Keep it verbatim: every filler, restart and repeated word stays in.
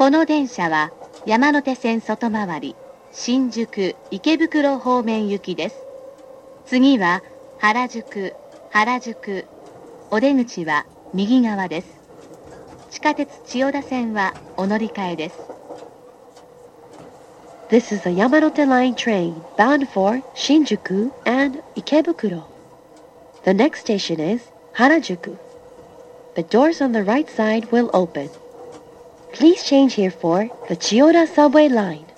この電車は山手線外回り、新宿池袋方面行きです。次は原宿、原宿。お出口は右側です。地下鉄千代田線はお乗り換えです。 This is a Yamanote Line train bound for Shinjuku and Ikebukuro. The next station is Harajuku. The doors on the right side will open. Please change here for the Chiyoda subway line.